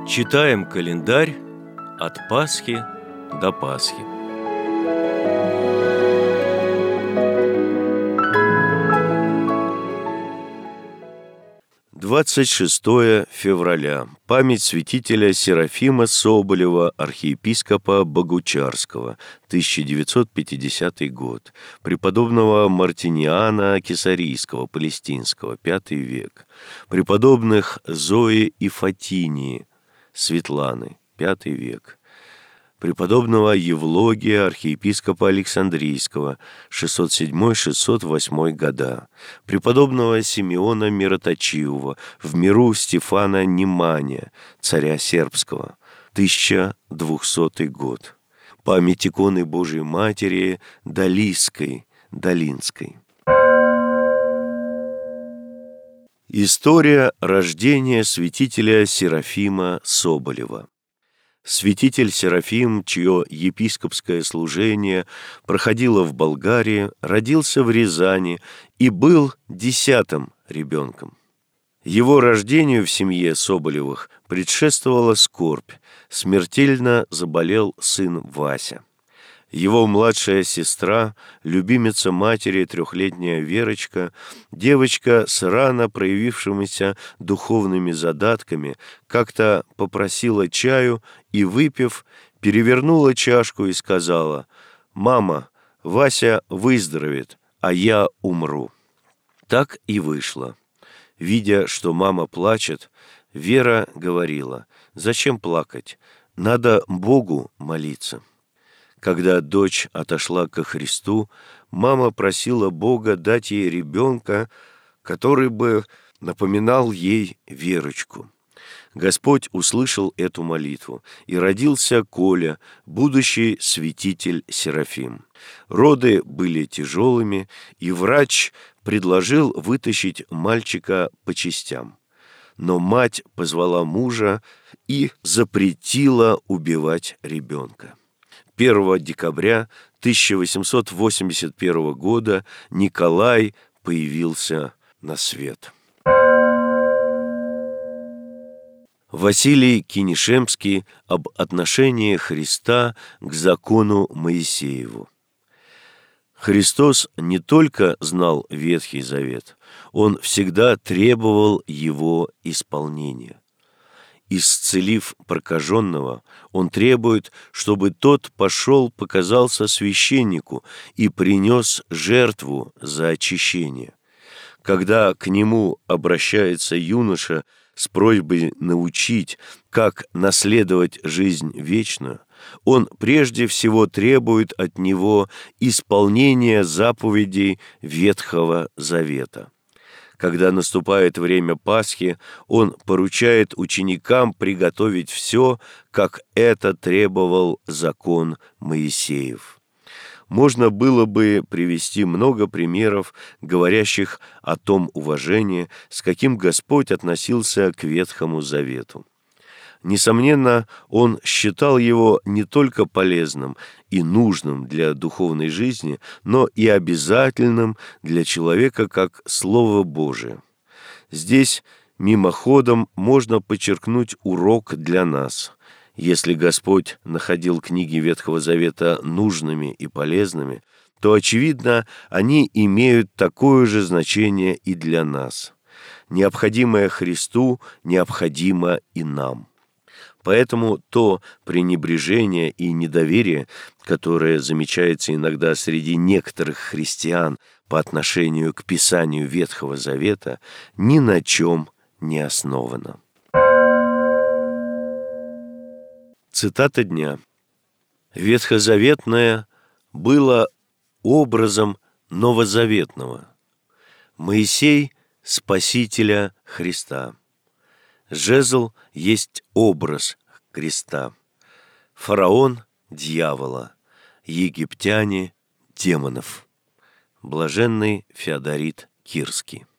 Читаем календарь от Пасхи до Пасхи. Двадцать 26 февраля. Память святителя Серафима Соболева, архиепископа Богучарского, 1950 год. Преподобного Мартиниана Кесарийского, Палестинского, V век. Преподобных Зои и Фатинии, Светланы, V век. Преподобного Евлогия, архиепископа Александрийского, 607-608 года, преподобного Симеона Мироточивого, в миру Стефана Немания, царя сербского, 1200 год. Память иконы Божией Матери Долинской. История рождения святителя Серафима Соболева. Святитель Серафим, чье епископское служение проходило в Болгарии, родился в Рязани и был 10-м ребенком. Его рождению в семье Соболевых предшествовала скорбь. Смертельно заболел сын Вася. Его младшая сестра, любимица матери, 3-летняя Верочка, девочка с рано проявившимися духовными задатками, как-то попросила чаю и, выпив, перевернула чашку и сказала: «Мама, Вася выздоровеет, а я умру». Так и вышло. Видя, что мама плачет, Вера говорила: «Зачем плакать? Надо Богу молиться». Когда дочь отошла ко Христу, мама просила Бога дать ей ребенка, который бы напоминал ей Верочку. Господь услышал эту молитву, и родился Коля, будущий святитель Серафим. Роды были тяжелыми, и врач предложил вытащить мальчика по частям. Но мать позвала мужа и запретила убивать ребенка. 1 декабря 1881 года Николай появился на свет. Василий Кинешемский об отношении Христа к закону Моисееву. Христос не только знал Ветхий Завет, Он всегда требовал его исполнения. Исцелив прокаженного, он требует, чтобы тот показался священнику и принес жертву за очищение. Когда к нему обращается юноша с просьбой научить, как наследовать жизнь вечную, он прежде всего требует от него исполнения заповедей Ветхого Завета. Когда наступает время Пасхи, он поручает ученикам приготовить все, как это требовал закон Моисеев. Можно было бы привести много примеров, говорящих о том уважении, с каким Господь относился к Ветхому Завету. Несомненно, он считал его не только полезным и нужным для духовной жизни, но и обязательным для человека как Слово Божие. Здесь мимоходом можно подчеркнуть урок для нас. Если Господь находил книги Ветхого Завета нужными и полезными, то, очевидно, они имеют такое же значение и для нас. Необходимое Христу необходимо и нам. Поэтому то пренебрежение и недоверие, которое замечается иногда среди некоторых христиан по отношению к Писанию Ветхого Завета, ни на чем не основано. Цитата дня. Ветхозаветное было образом новозаветного. Моисей – Спасителя Христа. Жезл есть образ креста. Фараон – дьявола, египтяне – демонов. Блаженный Феодорит Кирский.